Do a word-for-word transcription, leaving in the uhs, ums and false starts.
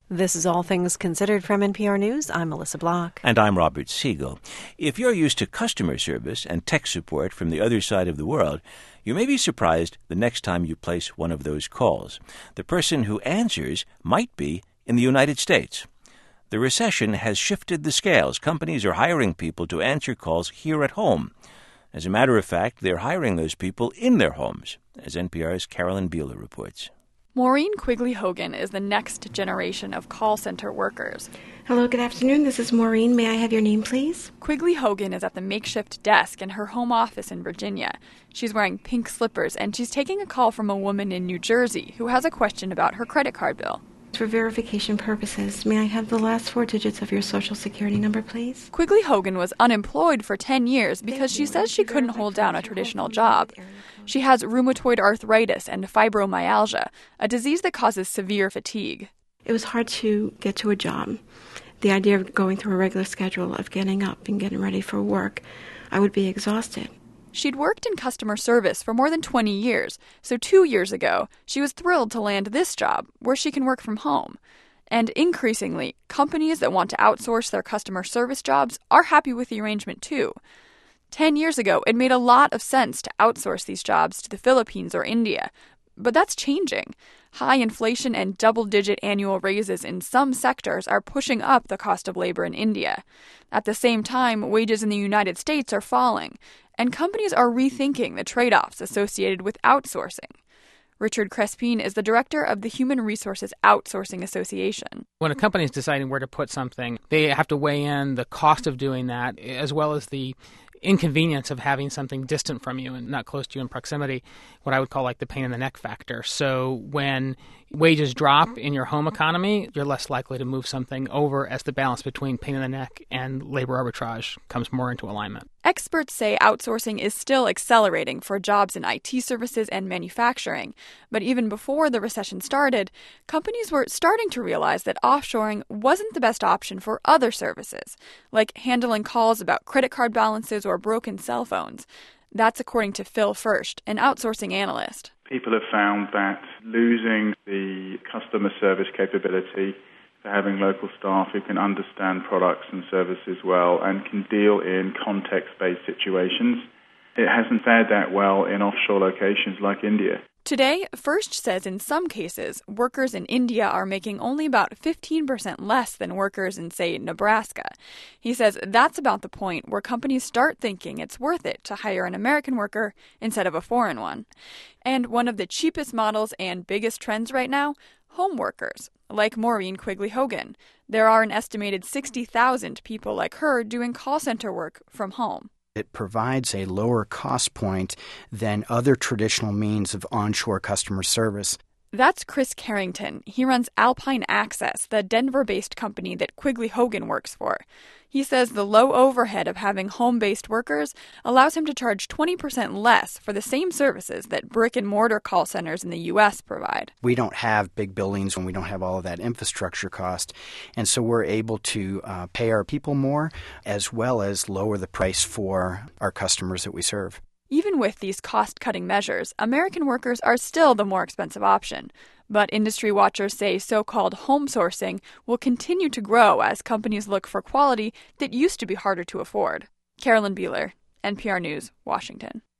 This is All Things Considered from N P R News. I'm Melissa Block. And I'm Robert Siegel. If you're used to customer service and tech support from the other side of the world, you may be surprised the next time you place one of those calls. The person who answers might be in the United States. The recession has shifted the scales. Companies are hiring people to answer calls here at home. As a matter of fact, they're hiring those people in their homes, as N P R's Carolyn Beeler reports. Maureen Quigley-Hogan is the next generation of call center workers. Hello, good afternoon. This is Maureen. May I have your name, please? Quigley-Hogan is at the makeshift desk in her home office in Virginia. She's wearing pink slippers, and she's taking a call from a woman in New Jersey who has a question about her credit card bill. For verification purposes, may I have the last four digits of your Social Security number, please? Quigley-Hogan was unemployed for ten years because she says she couldn't hold down a traditional job. She has rheumatoid arthritis and fibromyalgia, a disease that causes severe fatigue. It was hard to get to a job. The idea of going through a regular schedule, of getting up and getting ready for work, I would be exhausted. She'd worked in customer service for more than twenty years, so two years ago, she was thrilled to land this job, where she can work from home. And increasingly, companies that want to outsource their customer service jobs are happy with the arrangement too. Ten years ago, it made a lot of sense to outsource these jobs to the Philippines or India, but that's changing. High inflation and double-digit annual raises in some sectors are pushing up the cost of labor in India. At the same time, wages in the United States are falling, and companies are rethinking the trade-offs associated with outsourcing. Richard Crespin is the director of the Human Resources Outsourcing Association. When a company is deciding where to put something, they have to weigh in the cost of doing that, as well as the inconvenience of having something distant from you and not close to you in proximity, what I would call like the pain in the neck factor. So when wages drop in your home economy, you're less likely to move something over as the balance between pain in the neck and labor arbitrage comes more into alignment. Experts say outsourcing is still accelerating for jobs in I T services and manufacturing. But even before the recession started, companies were starting to realize that offshoring wasn't the best option for other services, like handling calls about credit card balances or broken cell phones. That's according to Phil Furst, an outsourcing analyst. People have found that losing the customer service capability for having local staff who can understand products and services well and can deal in context-based situations, it hasn't fared that well in offshore locations like India. Today, Furst says in some cases, workers in India are making only about fifteen percent less than workers in, say, Nebraska. He says that's about the point where companies start thinking it's worth it to hire an American worker instead of a foreign one. And one of the cheapest models and biggest trends right now, home workers, like Maureen Quigley-Hogan. There are an estimated sixty thousand people like her doing call center work from home. It provides a lower cost point than other traditional means of onshore customer service. That's Chris Carrington. He runs Alpine Access, the Denver-based company that Quigley-Hogan works for. He says the low overhead of having home-based workers allows him to charge twenty percent less for the same services that brick-and-mortar call centers in the U S provide. We don't have big buildings and we don't have all of that infrastructure cost, and so we're able to uh, pay our people more as well as lower the price for our customers that we serve. Even with these cost-cutting measures, American workers are still the more expensive option. But industry watchers say so-called home sourcing will continue to grow as companies look for quality that used to be harder to afford. Carolyn Beeler, N P R News, Washington.